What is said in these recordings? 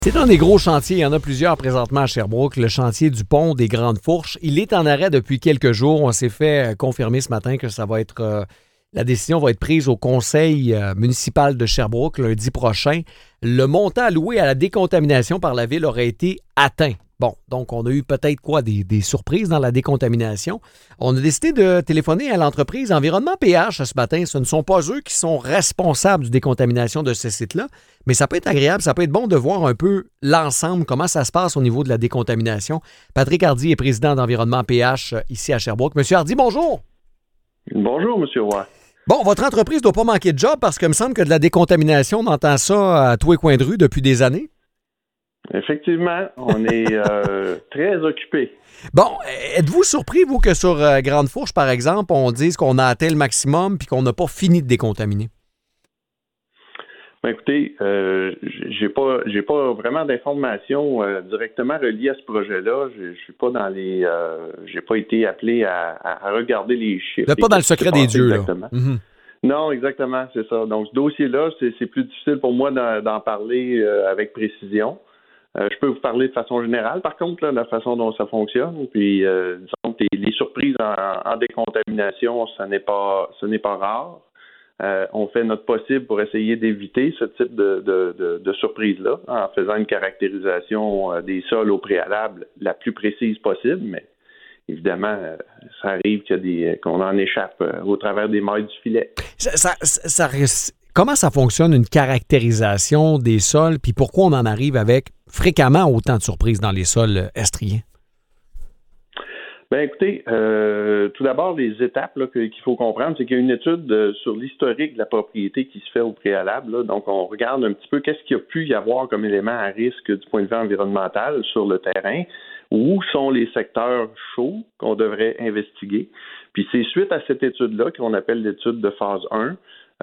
C'est un des gros chantiers. Il y en a plusieurs présentement à Sherbrooke. Le chantier du pont des Grandes Fourches. Il est en arrêt depuis quelques jours. On s'est fait confirmer ce matin que ça va être la décision va être prise au conseil municipal de Sherbrooke lundi prochain. Le montant alloué à la décontamination par la ville aurait été atteint. Bon, donc on a eu peut-être des surprises dans la décontamination. On a décidé de téléphoner à l'entreprise Environnement PH ce matin. Ce ne sont pas eux qui sont responsables de décontamination de ce site-là, mais ça peut être agréable, ça peut être bon de voir un peu l'ensemble, comment ça se passe au niveau de la décontamination. Patrick Hardy est président d'Environnement PH ici à Sherbrooke. Monsieur Hardy, bonjour. Bonjour, Monsieur Roy. Bon, votre entreprise ne doit pas manquer de job parce que me semble que de la décontamination, on entend ça à tous les coins de rue depuis des années. Effectivement, on est très occupés. Bon, êtes-vous surpris, vous, que sur Grande Fourche, par exemple, on dise qu'on a atteint le maximum puis qu'on n'a pas fini de décontaminer? Ben, écoutez, j'ai pas vraiment d'informations directement reliées à ce projet-là. Je suis pas dans les, j'ai pas été appelé à regarder les chiffres. Vous n'êtes pas dans le secret des dieux, exactement. Là. Mm-hmm. Non, exactement, c'est ça. Donc, ce dossier-là, c'est plus difficile pour moi d'en parler avec précision. Je peux vous parler de façon générale, par contre, là, la façon dont ça fonctionne. Puis, disons que les surprises en décontamination, ce n'est pas rare. On fait notre possible pour essayer d'éviter ce type de surprise-là en faisant une caractérisation des sols au préalable la plus précise possible, mais évidemment, ça arrive qu'on en échappe au travers des mailles du filet. Comment ça fonctionne, une caractérisation des sols, puis pourquoi on en arrive avec fréquemment autant de surprises dans les sols estriens? Bien, écoutez, tout d'abord, les étapes là, qu'il faut comprendre, c'est qu'il y a une étude sur l'historique de la propriété qui se fait au préalable. Là. Donc, on regarde un petit peu qu'est-ce qu'il y a pu y avoir comme élément à risque du point de vue environnemental sur le terrain, où sont les secteurs chauds qu'on devrait investiguer. Puis, c'est suite à cette étude-là qu'on appelle l'étude de phase 1,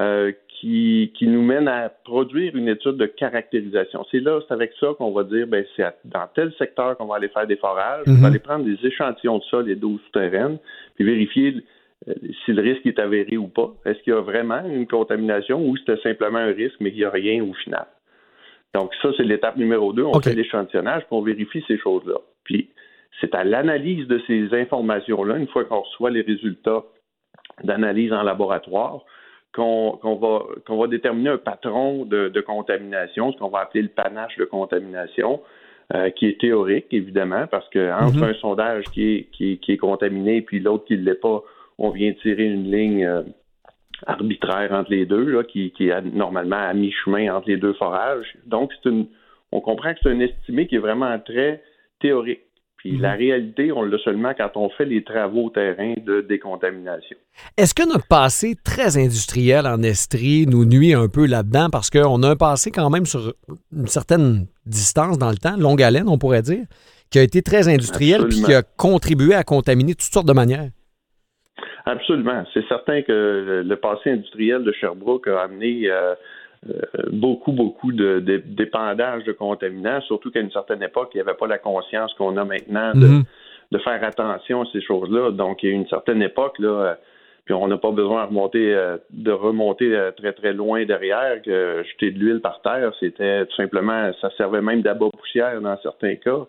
qui nous mène à produire une étude de caractérisation. C'est avec ça qu'on va dire, ben c'est dans tel secteur qu'on va aller faire des forages, on va aller prendre des échantillons de sol et d'eau souterraine, puis vérifier si le risque est avéré ou pas. Est-ce qu'il y a vraiment une contamination ou c'était simplement un risque, mais qu'il n'y a rien au final? Donc ça, c'est l'étape numéro 2. On fait l'échantillonnage, puis on vérifie ces choses-là. Puis c'est à l'analyse de ces informations-là, une fois qu'on reçoit les résultats d'analyse en laboratoire, qu'on va déterminer un patron de contamination, ce qu'on va appeler le panache de contamination, qui est théorique, évidemment, parce que entre un sondage qui est contaminé et puis l'autre qui ne l'est pas, on vient tirer une ligne arbitraire entre les deux, là, qui est normalement à mi-chemin entre les deux forages. Donc, on comprend que c'est un estimé qui est vraiment très théorique. Puis la réalité, on l'a seulement quand on fait les travaux terrain de décontamination. Est-ce que notre passé très industriel en Estrie nous nuit un peu là-dedans? Parce qu'on a un passé quand même sur une certaine distance dans le temps, longue haleine, on pourrait dire, qui a été très industriel puis qui a contribué à contaminer de toutes sortes de manières. Absolument. C'est certain que le passé industriel de Sherbrooke a amené beaucoup d'épandage de contaminants, surtout qu'à une certaine époque, il n'y avait pas la conscience qu'on a maintenant de faire attention à ces choses-là. Donc, il y a une certaine époque, là, puis on n'a pas besoin de remonter très, très loin derrière, que jeter de l'huile par terre, c'était tout simplement, ça servait même d'abat-poussière dans certains cas.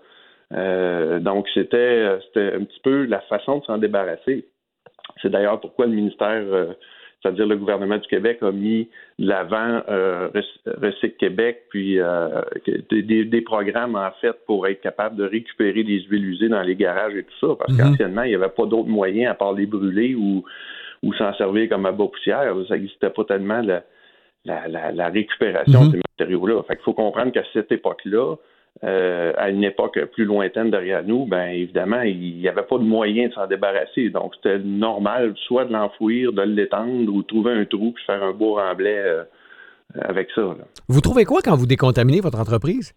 Donc, c'était un petit peu la façon de s'en débarrasser. C'est d'ailleurs pourquoi le ministère... c'est-à-dire le gouvernement du Québec a mis de l'avant Recycle Québec, puis des programmes, en fait, pour être capable de récupérer les huiles usées dans les garages et tout ça, parce qu'anciennement, il n'y avait pas d'autres moyens à part les brûler ou s'en servir comme abat-poussière. Ça n'existait pas tellement la récupération de ces matériaux-là. Fait qu'il faut comprendre qu'à cette époque-là, à une époque plus lointaine derrière nous, ben évidemment, il n'y avait pas de moyen de s'en débarrasser. Donc, c'était normal soit de l'enfouir, de l'étendre ou de trouver un trou puis faire un beau remblai avec ça. Là. Vous trouvez quoi quand vous décontaminez votre entreprise?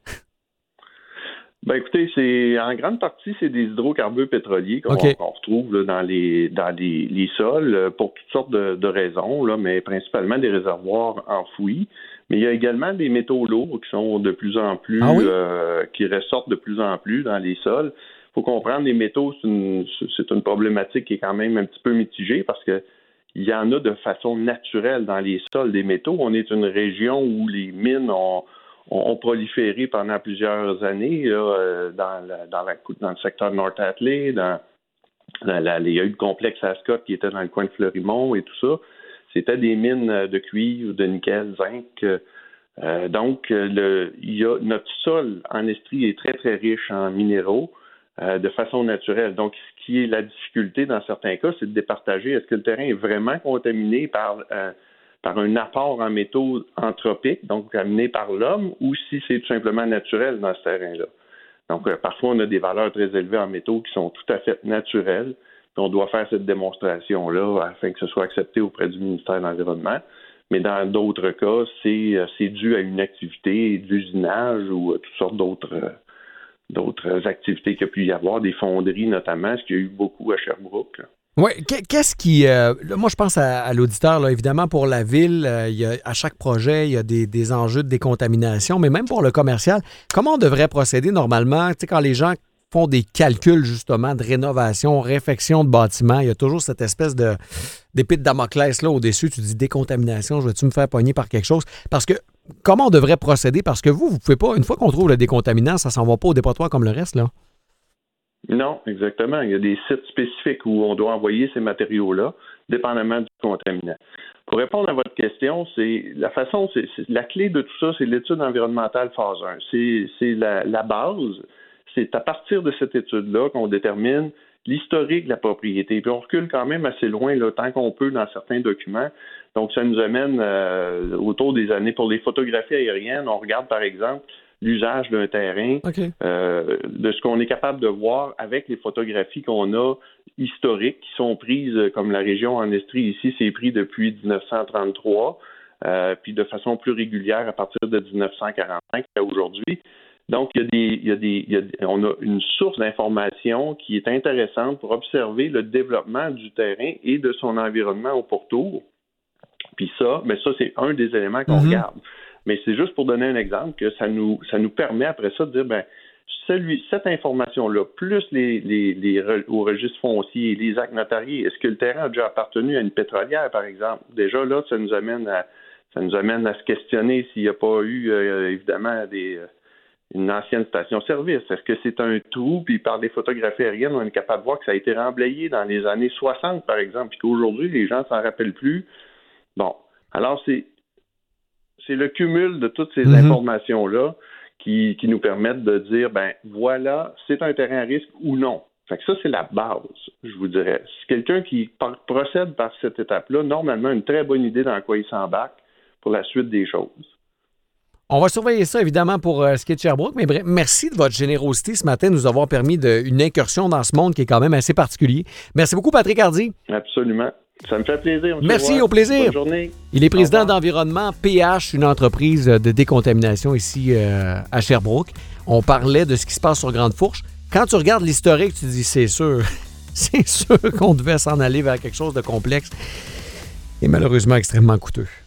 Ben écoutez, en grande partie, c'est des hydrocarbures pétroliers qu'on retrouve là, dans les sols pour toutes sortes de raisons, là, mais principalement des réservoirs enfouis. Mais il y a également des métaux lourds qui sont de plus en plus, qui ressortent de plus en plus dans les sols. Il faut comprendre, les métaux, c'est une problématique qui est quand même un petit peu mitigée parce que il y en a de façon naturelle dans les sols des métaux. On est une région où les mines ont ont proliféré pendant plusieurs années là, dans le secteur de North Atlee, il y a eu le complexe Ascot qui était dans le coin de Fleurimont et tout ça. C'était des mines de cuivre, de nickel, zinc. Donc, notre sol en Estrie est très, très riche en minéraux de façon naturelle. Donc, ce qui est la difficulté dans certains cas, c'est de départager. Est-ce que le terrain est vraiment contaminé par un apport en métaux anthropiques, donc amené par l'homme, ou si c'est tout simplement naturel dans ce terrain-là? Donc, parfois, on a des valeurs très élevées en métaux qui sont tout à fait naturelles. Puis on doit faire cette démonstration-là afin que ce soit accepté auprès du ministère de l'Environnement. Mais dans d'autres cas, c'est dû à une activité d'usinage ou toutes sortes d'autres activités qu'il y a pu y avoir, des fonderies notamment, ce qu'il y a eu beaucoup à Sherbrooke. Oui, qu'est-ce qui... là, moi, je pense à l'auditeur, là, évidemment, pour la ville, à chaque projet, il y a des enjeux de décontamination, mais même pour le commercial, comment on devrait procéder normalement, tu sais, quand les gens font des calculs, justement, de rénovation, réfection de bâtiments, il y a toujours cette espèce d'épée de Damoclès là au-dessus, tu dis décontamination, je vais-tu me faire pogner par quelque chose? Parce que, comment on devrait procéder? Parce que vous pouvez pas, une fois qu'on trouve le décontaminant, ça s'en va pas au dépotoir comme le reste, là. Non, exactement. Il y a des sites spécifiques où on doit envoyer ces matériaux-là, dépendamment du contaminant. Pour répondre à votre question, la clé de tout ça, c'est l'étude environnementale phase 1. C'est la base. C'est à partir de cette étude-là qu'on détermine l'historique de la propriété. Puis on recule quand même assez loin, là, tant qu'on peut, dans certains documents. Donc, ça nous amène autour des années. Pour les photographies aériennes, on regarde, par exemple, l'usage d'un terrain, de ce qu'on est capable de voir avec les photographies qu'on a historiques, qui sont prises, comme la région en Estrie ici, c'est pris depuis 1933, puis de façon plus régulière à partir de 1945 à aujourd'hui. Donc, on a une source d'information qui est intéressante pour observer le développement du terrain et de son environnement au pourtour. Puis ça, c'est un des éléments qu'on regarde. Mais c'est juste pour donner un exemple que ça nous permet après ça de dire, cette information-là, plus au registre foncier, les actes notariés, est-ce que le terrain a déjà appartenu à une pétrolière, par exemple? Déjà, là, ça nous amène à se questionner s'il n'y a pas eu, évidemment, une ancienne station-service. Est-ce que c'est un trou? Puis par des photographies aériennes, on est capable de voir que ça a été remblayé dans les années 60, par exemple, puis qu'aujourd'hui, les gens s'en rappellent plus. Bon, alors c'est le cumul de toutes ces informations-là qui nous permettent de dire, voilà, c'est un terrain à risque ou non. Fait que ça, c'est la base, je vous dirais. Si quelqu'un qui procède par cette étape-là, normalement, une très bonne idée dans quoi il s'embarque pour la suite des choses. On va surveiller ça, évidemment, pour ce qui est de Sherbrooke. Mais bref, merci de votre générosité ce matin de nous avoir permis une incursion dans ce monde qui est quand même assez particulier. Merci beaucoup, Patrick Hardy. Absolument. Ça me fait plaisir. Merci, au plaisir. Bonne journée. Il est président d'Environnement PH, une entreprise de décontamination ici à Sherbrooke. On parlait de ce qui se passe sur Grande Fourche. Quand tu regardes l'historique, tu te dis, c'est sûr qu'on devait s'en aller vers quelque chose de complexe et malheureusement extrêmement coûteux.